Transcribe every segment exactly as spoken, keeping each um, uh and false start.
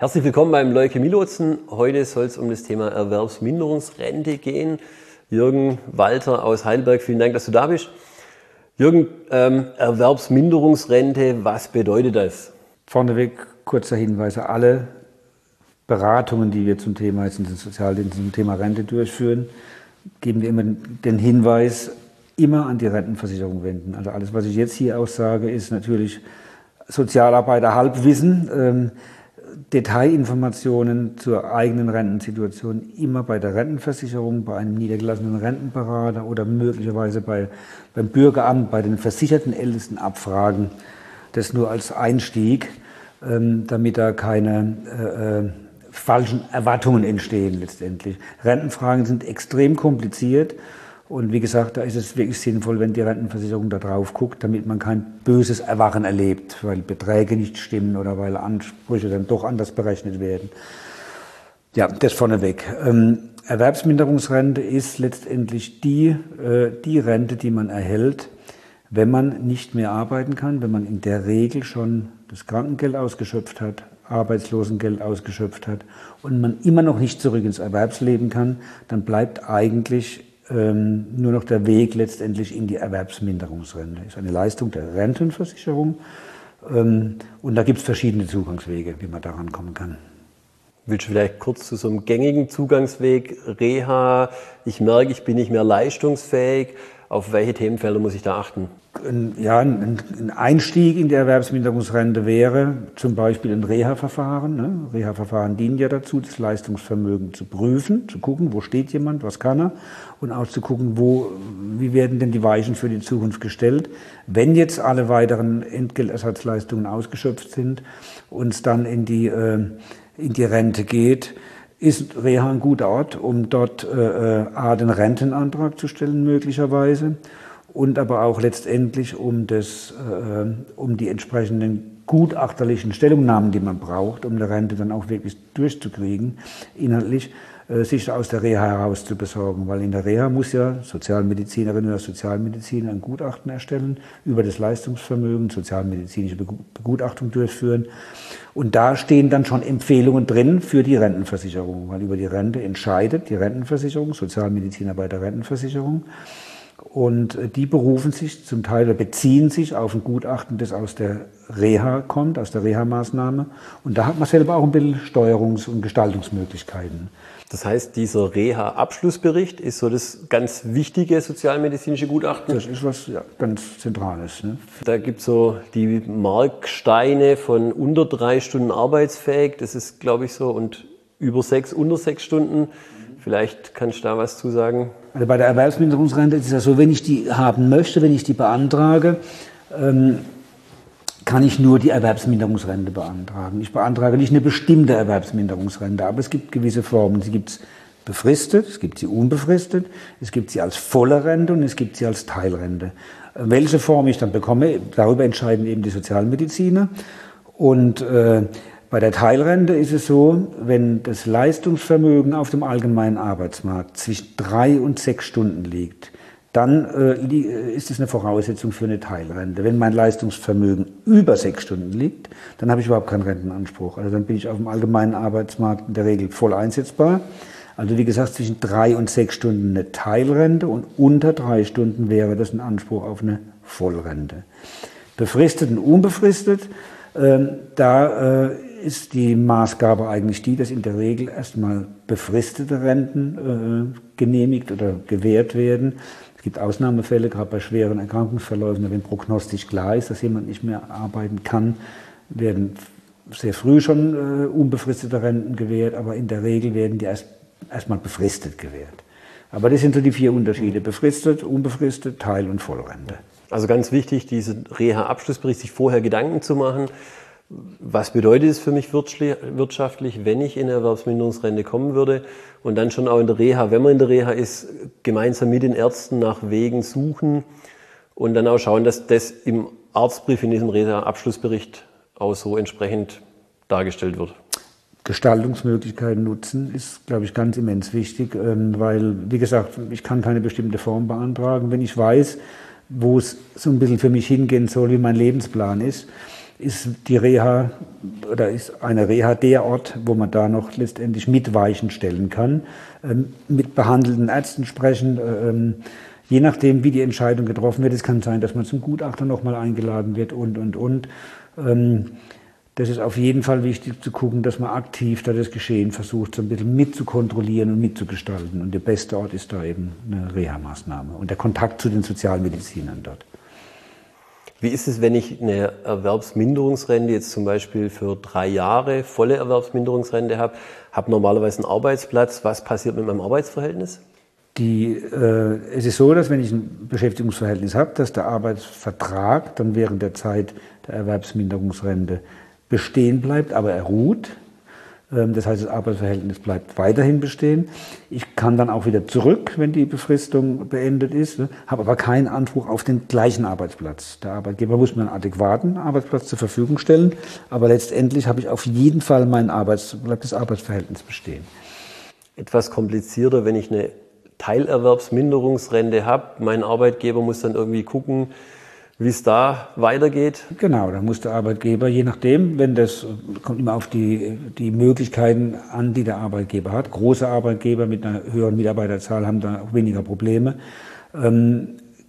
Herzlich willkommen beim Leukämie-Lotsen. Heute soll es um das Thema Erwerbsminderungsrente gehen. Jürgen Walter aus Heidelberg, vielen Dank, dass du da bist. Jürgen, ähm, Erwerbsminderungsrente, was bedeutet das? Vorneweg kurzer Hinweis: Alle Beratungen, die wir zum Thema jetzt in den Sozialdiensten zum Thema Rente durchführen, geben wir immer den Hinweis, immer an die Rentenversicherung wenden. Also alles, was ich jetzt hier aussage, ist natürlich Sozialarbeiter Halbwissen. Ähm, Detailinformationen zur eigenen Rentensituation immer bei der Rentenversicherung, bei einem niedergelassenen Rentenberater oder möglicherweise bei, beim Bürgeramt, bei den versicherten Ältesten abfragen. Das nur als Einstieg, ähm, damit da keine äh, äh, falschen Erwartungen entstehen letztendlich. Rentenfragen sind extrem kompliziert. Und wie gesagt, da ist es wirklich sinnvoll, wenn die Rentenversicherung da drauf guckt, damit man kein böses Erwachen erlebt, weil Beträge nicht stimmen oder weil Ansprüche dann doch anders berechnet werden. Ja, das vorneweg. Ähm, Erwerbsminderungsrente ist letztendlich die, äh, die Rente, die man erhält, wenn man nicht mehr arbeiten kann, wenn man in der Regel schon das Krankengeld ausgeschöpft hat, Arbeitslosengeld ausgeschöpft hat und man immer noch nicht zurück ins Erwerbsleben kann, dann bleibt eigentlich Ähm, nur noch der Weg letztendlich in die Erwerbsminderungsrente. Das ist eine Leistung der Rentenversicherung ähm, und da gibt es verschiedene Zugangswege, wie man daran kommen kann. Willst du vielleicht kurz zu so einem gängigen Zugangsweg, Reha, ich merke, ich bin nicht mehr leistungsfähig, auf welche Themenfelder muss ich da achten? Ja, ein Einstieg in die Erwerbsminderungsrente wäre zum Beispiel ein Reha-Verfahren. Ne? Reha-Verfahren dienen ja dazu, das Leistungsvermögen zu prüfen, zu gucken, wo steht jemand, was kann er, und auch zu gucken, wo, wie werden denn die Weichen für die Zukunft gestellt. Wenn jetzt alle weiteren Entgeltersatzleistungen ausgeschöpft sind und es dann in die, äh, in die Rente geht, ist Reha ein guter Ort, um dort äh, A, den Rentenantrag zu stellen möglicherweise und aber auch letztendlich um, das, äh, um die entsprechenden gutachterlichen Stellungnahmen, die man braucht, um die Rente dann auch wirklich durchzukriegen, inhaltlich äh, sich aus der Reha heraus zu besorgen. Weil in der Reha muss ja Sozialmedizinerin oder Sozialmediziner ein Gutachten erstellen über das Leistungsvermögen, sozialmedizinische Begutachtung durchführen. Und da stehen dann schon Empfehlungen drin für die Rentenversicherung, weil über die Rente entscheidet die Rentenversicherung, Sozialmediziner bei der Rentenversicherung. Und die berufen sich zum Teil oder beziehen sich auf ein Gutachten, das aus der Reha kommt, aus der Reha-Maßnahme. Und da hat man selber auch ein bisschen Steuerungs- und Gestaltungsmöglichkeiten. Das heißt, dieser Reha-Abschlussbericht ist so das ganz wichtige sozialmedizinische Gutachten? Das ist was ja, ganz Zentrales. Ne? Da gibt es so die Marksteine von unter drei Stunden arbeitsfähig, das ist, glaube ich, so, und über sechs, unter sechs Stunden. Vielleicht kannst du da was zu sagen? Also bei der Erwerbsminderungsrente ist es ja so, wenn ich die haben möchte, wenn ich die beantrage, ähm, kann ich nur die Erwerbsminderungsrente beantragen. Ich beantrage nicht eine bestimmte Erwerbsminderungsrente, aber es gibt gewisse Formen. Sie gibt es befristet, es gibt sie unbefristet, es gibt sie als volle Rente und es gibt sie als Teilrente. Welche Form ich dann bekomme, darüber entscheiden eben die Sozialmediziner. Und äh, bei der Teilrente ist es so, wenn das Leistungsvermögen auf dem allgemeinen Arbeitsmarkt zwischen drei und sechs Stunden liegt, dann äh, ist es eine Voraussetzung für eine Teilrente. Wenn mein Leistungsvermögen über sechs Stunden liegt, dann habe ich überhaupt keinen Rentenanspruch. Also dann bin ich auf dem allgemeinen Arbeitsmarkt in der Regel voll einsetzbar. Also wie gesagt, zwischen drei und sechs Stunden eine Teilrente und unter drei Stunden wäre das ein Anspruch auf eine Vollrente. Befristet und unbefristet, äh, da äh, ist die Maßgabe eigentlich die, dass in der Regel erstmal befristete Renten äh, genehmigt oder gewährt werden. Es gibt Ausnahmefälle, gerade bei schweren Erkrankungsverläufen, wenn prognostisch klar ist, dass jemand nicht mehr arbeiten kann, werden sehr früh schon äh, unbefristete Renten gewährt, aber in der Regel werden die erst erstmal befristet gewährt. Aber das sind so die vier Unterschiede: befristet, unbefristet, Teil- und Vollrente. Also ganz wichtig, diesen Reha-Abschlussbericht sich vorher Gedanken zu machen. Was bedeutet es für mich wirtschaftlich, wenn ich in eine Erwerbsminderungsrente kommen würde, und dann schon auch in der Reha, wenn man in der Reha ist, gemeinsam mit den Ärzten nach Wegen suchen und dann auch schauen, dass das im Arztbrief, in diesem Reha-Abschlussbericht auch so entsprechend dargestellt wird. Gestaltungsmöglichkeiten nutzen ist, glaube ich, ganz immens wichtig, weil, wie gesagt, ich kann keine bestimmte Form beantragen. Wenn ich weiß, wo es so ein bisschen für mich hingehen soll, wie mein Lebensplan ist, ist die Reha oder ist eine Reha der Ort, wo man da noch letztendlich mit Weichen stellen kann, ähm, mit behandelnden Ärzten sprechen, ähm, je nachdem, wie die Entscheidung getroffen wird. Es kann sein, dass man zum Gutachter nochmal eingeladen wird und, und, und. Ähm, das ist auf jeden Fall wichtig zu gucken, dass man aktiv da das Geschehen versucht, so ein bisschen mitzukontrollieren und mitzugestalten. Und der beste Ort ist da eben eine Reha-Maßnahme und der Kontakt zu den Sozialmedizinern dort. Wie ist es, wenn ich eine Erwerbsminderungsrente jetzt zum Beispiel für drei Jahre volle Erwerbsminderungsrente habe, habe normalerweise einen Arbeitsplatz? Was passiert mit meinem Arbeitsverhältnis? Die, äh, es ist so, dass wenn ich ein Beschäftigungsverhältnis habe, dass der Arbeitsvertrag dann während der Zeit der Erwerbsminderungsrente bestehen bleibt, aber er ruht. Ähm, das heißt, das Arbeitsverhältnis bleibt weiterhin bestehen. Ich kann dann auch wieder zurück, wenn die Befristung beendet ist, ne, habe aber keinen Anspruch auf den gleichen Arbeitsplatz. Der Arbeitgeber muss mir einen adäquaten Arbeitsplatz zur Verfügung stellen, aber letztendlich habe ich auf jeden Fall mein Arbeits, bleibt das Arbeitsverhältnis bestehen. Etwas komplizierter, wenn ich eine Teilerwerbsminderungsrente habe. Mein Arbeitgeber muss dann irgendwie gucken, wie es da weitergeht. Genau, da muss der Arbeitgeber, je nachdem, wenn das kommt immer auf die, die Möglichkeiten an, die der Arbeitgeber hat. Große Arbeitgeber mit einer höheren Mitarbeiterzahl haben da auch weniger Probleme. Ähm,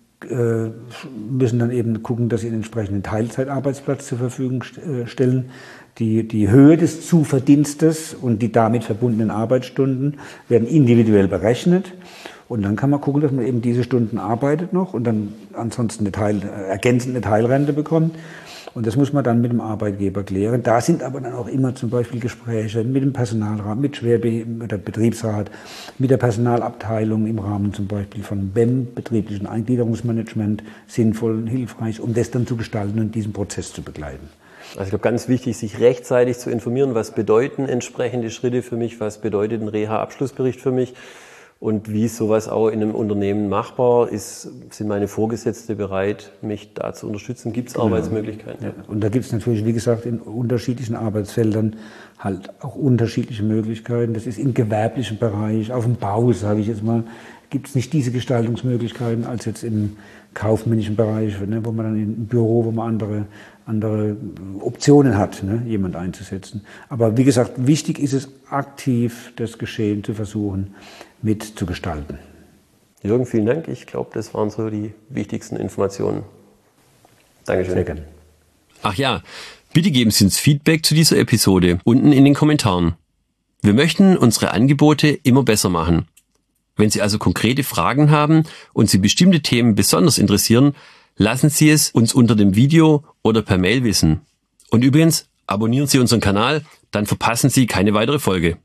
äh, müssen dann eben gucken, dass sie einen entsprechenden Teilzeitarbeitsplatz zur Verfügung st- stellen. Die, die Höhe des Zuverdienstes und die damit verbundenen Arbeitsstunden werden individuell berechnet. Und dann kann man gucken, dass man eben diese Stunden arbeitet noch und dann ansonsten eine Teil, äh, ergänzend eine Teilrente bekommt. Und das muss man dann mit dem Arbeitgeber klären. Da sind aber dann auch immer zum Beispiel Gespräche mit dem Personalrat, mit Schwerbe, mit der Betriebsrat, mit der Personalabteilung im Rahmen zum Beispiel von B E M, betrieblichen Eingliederungsmanagement, sinnvoll und hilfreich, um das dann zu gestalten und diesen Prozess zu begleiten. Also ich glaube, ganz wichtig, sich rechtzeitig zu informieren, was bedeuten entsprechende Schritte für mich, was bedeutet ein Reha-Abschlussbericht für mich und wie ist sowas auch in einem Unternehmen machbar ist. Sind meine Vorgesetzte bereit, mich da zu unterstützen? Gibt es genau. Arbeitsmöglichkeiten? Ja. Und da gibt es natürlich, wie gesagt, in unterschiedlichen Arbeitsfeldern halt auch unterschiedliche Möglichkeiten. Das ist im gewerblichen Bereich, auf dem Bau, sage ich jetzt mal, gibt es nicht diese Gestaltungsmöglichkeiten als jetzt im kaufmännischen Bereich, ne, wo man dann im Büro, wo man andere, andere Optionen hat, ne, jemand einzusetzen. Aber wie gesagt, wichtig ist es, aktiv das Geschehen zu versuchen, mitzugestalten. Jürgen, vielen Dank. Ich glaube, das waren so die wichtigsten Informationen. Dankeschön. Sehr gerne. Ach ja, bitte geben Sie uns Feedback zu dieser Episode unten in den Kommentaren. Wir möchten unsere Angebote immer besser machen. Wenn Sie also konkrete Fragen haben und Sie bestimmte Themen besonders interessieren, lassen Sie es uns unter dem Video oder per Mail wissen. Und übrigens, abonnieren Sie unseren Kanal, dann verpassen Sie keine weitere Folge.